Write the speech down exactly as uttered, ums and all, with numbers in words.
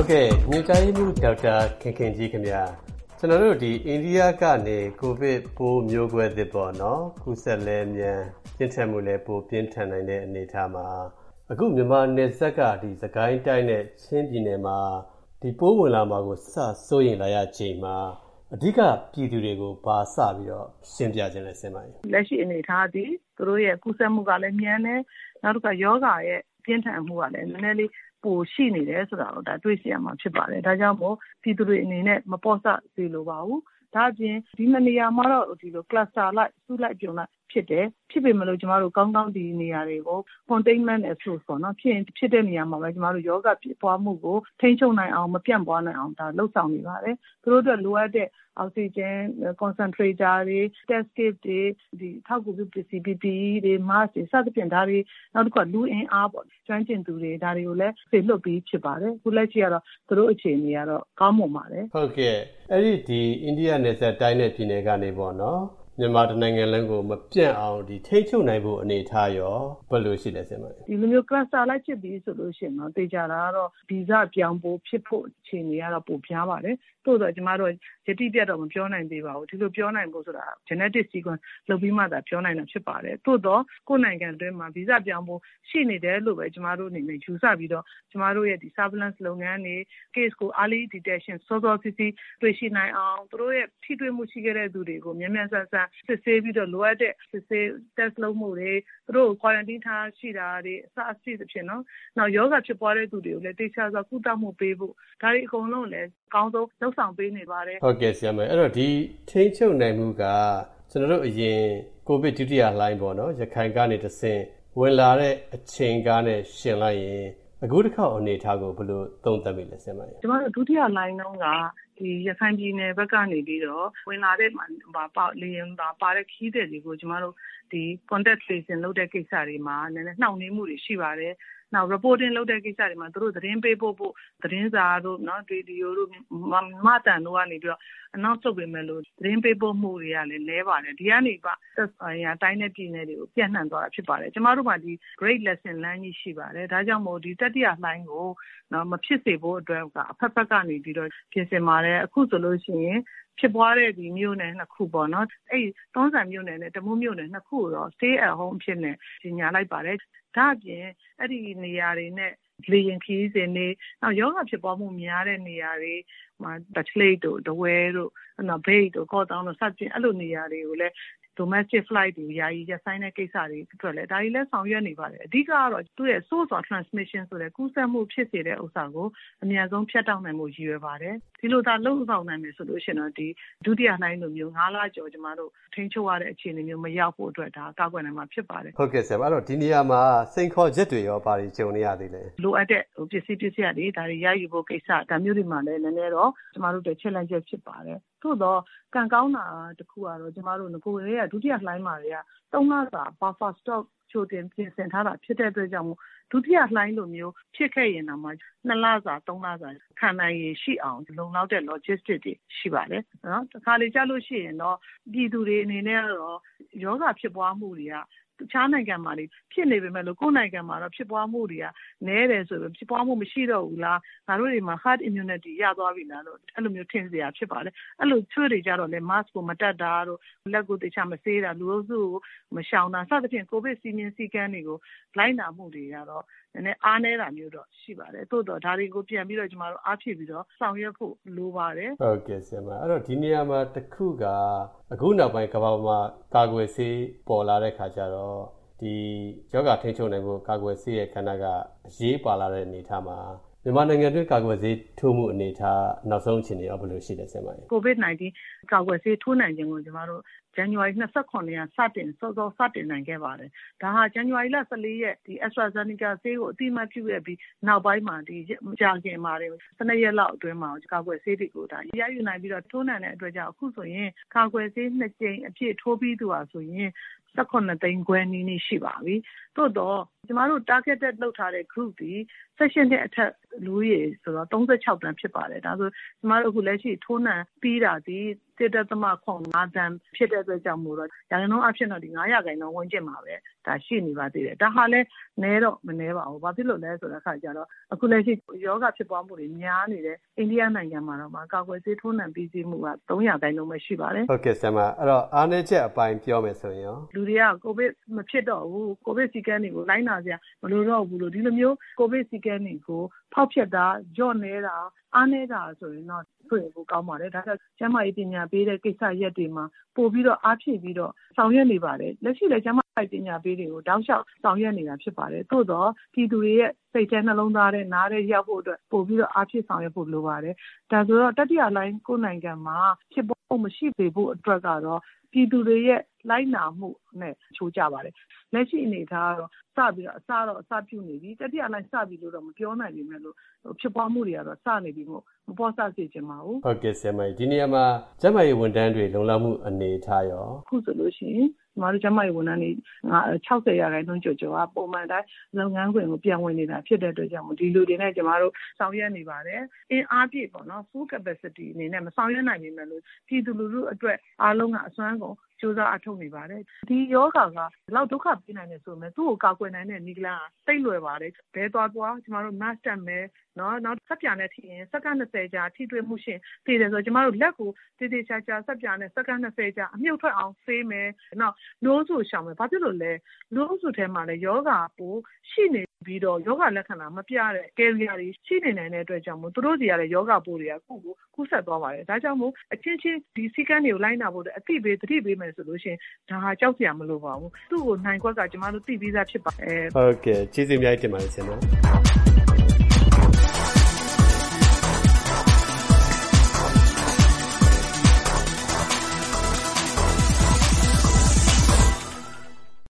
ဟုတ်ကဲ့ညွှန်ကြားရေးမှူးဒေါက်တာခင်ခင်ကြီးခင်ဗျာကျွန်တော်တို့ဒီအိန္ဒိယကနေကိုဗစ်ပိုးမျိုးကွဲသစ်ပေါ့နော်ကူးစက်လဲမြန်ပြင်းထန်မှုလဲပိုပြင်းထန်နိုင်တဲ့အနေအထားမှာအခုမြန်မာနယ်စပ်ကဒီစကိုင်းတိုင်းနဲ့ချင်းပြည်နယ်မှာဒီပိုးဝင်လာမှာကိုစစိုးရင်လာရချိန်မှာအဓိကပြည်သူတွေကိုဘာစပြီးတော့ရှင်းပြခြင်းလဲဆင်ပါရင်လက်ရှိအနေအထားဒီသူတို့ရဲ့ကူးစက်မှုကလည်းမြန်တယ်နောက်တစ်ခါယောဂရဲ့ပြင်းထန်မှုကလည်းနည်းနည်းလေးပိုရှိနေတယ်ဆိုတာတော့ဒါတွေ့ရှိရမှာဖြစ်ပါတယ်ဒါကြောင့်မို့ပြည်သူတွေအနေနဲ့မပေါ့ဆစေလိုပါဘူးဒါအပြင်ဒီမနေရာမှာတော့ဒီလို cluster လိုက်စုလိုက်ပြုံလိုက်ဖြစ်တယ်ဖြစ်ပေမဲ့လို့ကျမတို့ကောင်းကောင်းဒီနေရာတွေကို containment approach ပေါ့နော်ဖြစ်ဖြစ်တဲ့နေရာမှာပဲကျမတို့ယောဂဖြစ်ပွားမှုကိုထိန်းချုပ်နိုင်အောင်မပြန့်ပွားနိုင်အောင်ဒါလှုပ်ဆောင်နေပါတယ်သူတို့အတွက်လိုအပ်တဲ့အောက်ဆီဂျင် concentrator တွေ test kit တွေဒီထောက်ကူပြုပစ္စည်း P P E တွေ mask တွေစသဖြင့်ဒါတွေနောက်တစ်ခါလူအင်အားပေါ့ကျွမ်းကျင်သူတွေဒါတွေကိုလည်းပြေလွတ်ပြီးဖြစ်ပါတယ်ခုလက်ရှိကတော့သူတို့အခြေအနေကတော့ကောင်းမွန်ပါတယ်ဟုတ်ကဲ့အဲ့ဒီဒီအိန္ဒိယနယ်စပ်တိုင်းနဲ့ပြည်နယ်ကနေပေါ့နော်မြန်မာတနိုင်ငံလုံးကိုမပြန့်အောင်ဒီထိချုပ်နိုင်ဖို့အနေထားရောဘယ်လိုရှိလဲဆင်မဒီလိုမျိုး cluster လိုက်ဖြစ်ပြီးဆိုလို့ရှိရင်တော့တေချာတာကတော့ဗီဇပြောင်းဖို့ဖြစ်ဖို့အခြေအနေကတော့ပိုပြားပါတယ်တိုးတော့ကျမတို့ယတိပြတ်တော့မပြောနိုင်သေးပါဘူးဒီလိုပြောနိုင်ဖို့ဆိုတာ genetic sequence လုပ်ပြီးမှသာပြောနိုင်တာဖြစ်ပါတယ်တိုးတော့ကိုယ်နိုင်ငံအတွင်းမှာဗီဇပြောင်းဖို့ရှိနေတယ်လို့ပဲကျမတို့အနေနဲ့ယူဆပြီးတော့ကျမတို့ရဲ့ဒီ surveillance လုပ်ငန်းတွေ case ကို early detection စောစောစီးစီးတွေ့ရှိနိုင်အောင်သူတို့ရဲ့ထိတွေ့မှုရှိခဲ့တဲ့သူတွေကိုမြန်မြန်ဆန်ဆန်စစ်ဆေးပြီးတော့လိုအပ်တဲ့စစ်ဆေး test လုပ်မှုတွေသူတို့ quarantine ထားရှိတာတွေအစအစီအဖြစ်နော်နောက်ယောဂဖြစ်ပွားတဲ့သူတွေကိုလည်းတေချာစွာကုသမှုပေးဖို့ဒါတွေအကုန်လုံးလည်းအကောင်းဆုံးလုပ်ဆောင်ပေးနေပါတယ်ဟုတ်ကဲ့ဆရာမအဲ့တော့ဒီထိန်းချုပ်နိုင်မှုကကျွန်တော်တို့အရင်ကိုဗစ်ဒုတိယလှိုင်းပေါ့နော်ရခိုင်ကနေတဆင့်ဝင်လာတဲ့အချိန်ကားနဲ့ရှင်လိုက်ရင်အခုတစ်ခေါက်အနေထားကိုဘယ်လိုသုံးသပ်မိလဲဆရာမကျွန်တော်တို့ဒုတိယလှိုင်းတုန်းကဒီရခိုင်ပြည်နယ်ဘက်ကနေပြီးတော့ဝင်လာတဲ့မှာပါလေရင်ပါပါတဲ့ခီးတဲ့တွေကိုကျမတို့ဒီ contact tracing လုပ်တဲ့ကိစ္စတွေမှာနည်းနည်းနှောင့်နှေးမှုတွေရှိပါတယ်နောက် reporting လုပ်တဲ့ကိစ္စတွေမှာတို့သတင်းပေးဖို့ဖို့သတင်းစာတို့เนาะဗီဒီယိုတို့မတန်တို့ကနေပြီးတော့ announce လုပ်ပေးမယ်လို့သတင်းပေးဖို့မှုတွေကလည်းလဲပါတယ်ဒီကနေပါအရာတိုင်းတဲ့ပြည်နယ်တွေကိုပြန့်နှံ့သွားတာဖြစ်ပါတယ်ကျမတို့မှာဒီ great lesson learn ကြီးရှိပါတယ်ဒါကြောင့်မို့ဒီတတိယလှိုင်းကိုเนาะမဖြစ်စေဖို့အတွက်ကအဖက်ဖက်ကနေပြီးတော့ပြင်ဆင်ပါတယ်အခုဆိုလို့ရှိရင်ဖြစ်ပွားတဲ့ဒီမြို့နယ်နှစ်ခုပေါ့နော်အဲ့သုံးဆန်မြို့နယ်နဲ့တမူးမြို့နယ်နှစ်ခုတော့ stay at home ဖြစ်နေကြီးညာလိုက်ပါတယ်ဒါအပြင်အဲ့ဒီနေရာတွေနဲ့လေရင်ခီးစင်နေနောက်ယောဂဖြစ်ပွားမှုများတဲ့နေရာတွေမှာတချလိတ်တို့တဝဲတို့နောက်ဘေးတို့ကော့တောင်းတို့စသဖြင့်အဲ့လိုနေရာတွေကိုလည်းdomestic flight တွေယာယီရပ်ဆိုင်းတဲ့ကိစ္စတွေအတွက်လည်းဒါတွေလည်းဆောင်ရွက်နေပါတယ်အဓိကကတော့သူ့ရဲ့ source of transmission ဆိုတဲ့ကူးစက်မှုဖြစ်စေတဲ့ဥစ္စာကိုအများဆုံးဖြတ်တောက်နိုင်မှုရည်ရွယ်ပါတယ်ဒီလိုသာလုံဆောင်နိုင်မယ်ဆိုလို့ရှိရင်တော့ဒီဒုတိယလှိုင်းလိုမျိုးငါးလကျော်ကျမတို့ထိန်းချုပ်ရတဲ့အခြေအနေမျိုးမရောက်ဖို့အတွက်ဒါကောက်ွယ်နိုင်မှာဖြစ်ပါတယ်ဟုတ်ကဲ့ဆရာအဲ့တော့ဒီနေရာမှာစိန်ခေါ်ချက်တွေရောဘာတွေကြုံနေရသေးလဲလိုအပ်တဲ့ပစ္စည်းပစ္စည်းတွေဒါတွေရယူဖို့ကိစ္စဒါမျိုးတွေမှာလည်းနည်းနည်းတော့ကျမတို့တွေ challenge ဖြစ်ပါတယ်သို့တော့ကံကောင်းတာတခုကတော့ကျမတို့ငကိုယ်ရဲ့ဒုတိယလှိုင်းမှာတွေကသုံးလစာ buffer stock ချိုတင်ပြင်ဆင်ထားတာဖြစ်တဲ့အတွက်ကြောင့်ဒုတိယလှိုင်းလိုမျိုးဖြစ်ခဲ့ရင်တော့မှနှစ်လစာသုံးလစာခံနိုင်ရရှိအောင်လုံလောက်တဲ့ logistic တွေရှိပါတယ်နော်တခါလေကြားလို့ရှိရင်တော့ပြည်သူတွေအနေနဲ့ကတော့ယောဂဖြစ်ပွားမှုတွေကတခြားနိုင်ငံမှာလေဖြစ်နေပေမဲ့လို့ကိုယ်နိုင်ငံမှာတော့ဖြစ်ပွားမှုတွေကနည်းတယ်ဆိုပြီးဖြစ်ပွားမှုမရှိတော့ဘူးလားငါတို့တွေမှာ herd immunity ရသွားပြီလားလို့အဲ့လိုမျိုးထင်စရာဖြစ်ပါတယ်အဲ့လိုချွေးတွေကြတော့လေ mask ကိုမတက်တာတို့လက်ကိုတခြားမဆေးတာလူအုပ်စုကိုမရှောင်တာစသဖြင့်ကိုဗစ်စီမင်းစည်းကမ်းတွေကိုလိုက်နာမှုတွေကတော့နည်းနည်းအားနည်းတာမျိုးတော့ရှိပါတယ်တိုးတော့ဒါတွေကိုပြန်ပြီးတော့ကျမတို့အားဖြည့်ပြီးတော့ဆောင်ရွက်ဖို့လိုပါတယ်ဟုတ်ကဲ့ဆရာမအဲ့တော့ဒီနေရာမှာတစ်ခုကအခုနောက်ပိုင်းကမ္ဘာမှာကာကွယ်ဆေးပေါ်လာတဲ့ခါကျတော့ဒီယောဂထိန်းချုပ်နိုင်ဖို့ကာကွယ်ဆေးရဲ့ခန္ဓာကအရေးပါလာတဲ့အနေအထားမှာမြန်မာနိုင်ငံတွင်းကာကွယ်ဆေးထိုးမှုအနေအထားနောက်ဆုံးအခြေအနေရောဘယ်လိုရှိလဲဆရာမကြီးကိုဗစ်nineteen ကာကွယ်ဆေးထိုးနိုင်ခြင်းကိုကျမတို့ January ၂၇ ရက်စတင်စောစောစတင်နိုင်ခဲ့ပါတယ်ဒါဟာ January လ၁၄ရက်ဒီ AstraZeneca ဆေးကိုအတိအမှတ်ပြုခဲ့ပြီးနောက်ပိုင်းမှာဒီကြာခင်မှာတွေ၁၂ရက်လောက်အတွင်းမှာကာကွယ်ဆေးတွေကိုဒါရယူနိုင်ပြီးတော့ထိုးနိုင်တဲ့အတွက်ကြောင့်အခုဆိုရင်ကာကွယ်ဆေးနှစ်ကြိမ်အပြည့်ထိုးပြီးသူဟာဆိုရင်၁၈သိန်းခွဲနီးနီးရှိပါပြီ။သို့တော့ကျမတို့ targeted လုပ်ထားတဲ့ group ဒီ session တဲ့အထက်လူကြီးဆိုတော့၃၆တန်းဖြစ်ပါတယ်။ဒါဆိုကျမတို့အခုလက်ရှိထိုးနှံပြီးတာဒီတစ်ဒသမ ခုနှစ် သန်းဖြစ်တဲ့အတွက်ကြောင့်မို့လို့ရာခိုင်နှုန်းအဖြစ်တော့ဒီ၅ရာခိုင်နှုန်းဝန်းကျင်မှာပဲဒါရှိနေပါသေးတယ်ဒါဟာလည်းနည်းတော့မနည်းပါဘူးဘာဖြစ်လို့လဲဆိုတဲ့အခါကျတော့အခုလက်ရှိယောဂဖြစ်ပွားမှုတွေများနေတဲ့အိန္ဒိယနိုင်ငံမှာတော့မှာကာကွယ်ဆေးထိုးနှံပြီးစီးမှုကသုံးရာခိုင်နှုန်းပဲရှိပါတယ်ဟုတ်ကဲ့ဆရာမအဲ့တော့အားနည်းချက်အပိုင်းပြောမယ်ဆိုရင်ရောလူတွေကကိုဗစ်မဖြစ်တော့ဘူးကိုဗစ်စီကန်းတွေကိုလိုက်နာစရာမလိုတော့ဘူးလို့ဒီလိုမျိုးကိုဗစ်စီကန်းတွေကိုဖောက်ဖျက်တာကြော့နေတာအားနည်းတာဆိုရင်တော့ဆွေးဖို့ကောင်းပါတယ်ဒါကြောင့်ကျန်းမာရေးပညာပေးတဲ့ကိစ္စရက်တွေမှာပို့ပြီးတော့အားဖြည့်ပြီးတော့ဆောင်ရွက်နေပါတယ်လက်ရှိလည်းကျန်းမာရေးပညာပေးတွေကိုတောက်လျှောက်ဆောင်ရွက်နေတာဖြစ်ပါတယ်သို့တော့ပြည်သူတွေရဲ့စိတ်ထဲနှလုံးသားထဲနားထဲရောက်ဖို့အတွက်ပို့ပြီးတော့အားဖြည့်ဆောင်ရွက်ဖို့လိုပါတယ်ဒါဆိုတော့တတိယလိုင်းကိုနိုင်ငံမှာဖြစ်ပေါ်မှုမရှိပေဖို့အတွက်ကတော့ပြည်သူတွေရဲ့လိုက်နာမှုနဲ့ချိုးကြပါတယ်လက်ရှိအနေထားကတော့စပြီးတော့အစတော့အစပြုနေပြီတတိယလိုင်းစပြီလို့တော့မပြောနိုင်ပေမဲ့လို့ဖြစ်ပွားမှုတွေကတော့စနေပြီမို့မပေါ်ဆစေချင်ပါဘူးဟုတ်ကဲ့ဆရာမဒီနေရာမှာကျန်းမာရေးဝန်ထမ်းတွေလုံလောက်မှုအနေထားရောအခုဆိုလို့ရှိရင်ကျမတို့ကျန်းမာရေးဝန်ထမ်းတွေ၆၀ရာခိုင်နှုန်းကျော်ကျော်ကပုံမှန်တိုင်းလုပ်ငန်းခွင်ကိုပြန်ဝင်နေတာဖြစ်တဲ့အတွက်ကြောင့်ဒီလူတွေနဲ့ကျမတို့ဆောင်ရွက်နေပါတယ်အင်အားပြည့်ပေါ့နော် full capacity အနေနဲ့မဆောင်ရွက်နိုင်ပေမဲ့လို့ပြည်သူလူထုအတွက်အားလုံးကအစွမ်းကုန်ကြိုးစားအထောက်နေပါတယ်ဒီယောဂါကဘယ်လောက်ဒုက္ခပေးနိုင်လဲဆိုမှသူ့ကိုကာကွယ်နိုင်တဲ့နည်းလမ်းကတိတ်လွယ်ပါတယ်ဘဲသွားသွားကျမတို့ mask တက်မယ်နော်နောက်ဆက်ပြာနဲ့ထိရင်စက္ကန့်၂၀ကြာထိတွေ့မှုရှင်သိတယ်ဆိုတော့ကျမတို့လက်ကိုတေးသေးချာချာဆက်ပြာနဲ့စက္ကန့်၂၀ကြာအမြုပ်ထွက်အောင်ဆေးမယ်နောက်နိုးဆူရှောင်မယ်ဘာဖြစ်လို့လဲနိုးဆူထဲမှာလည်းယောဂါပိုရှိနေပြီးတော့ယောဂလက္ခဏာမပြတဲ့ carrier တွေရှိနေနိုင်တဲ့အတွက်ကြောင့်မို့သူတို့စီရတဲ့ယောဂပိုးတွေကကိုယ့်ကိုကူးဆက်သွားပါတယ်ဒါကြောင့်မို့အချင်းချင်းဒီစီကန်းတွေကိုလိုက်နာဖို့အသိပေးသတိပေးမယ်ဆိုလို့ရှိရင်ဒါဟာကြောက်စရာမလိုပါဘူးသူ့ကိုနိုင်ခွက်ကကျမတို့သိပြီးသားဖြစ်ပါတယ်ဟုတ်ကဲ့ကျေးဇူးများတင်ပါတယ်ဆရာ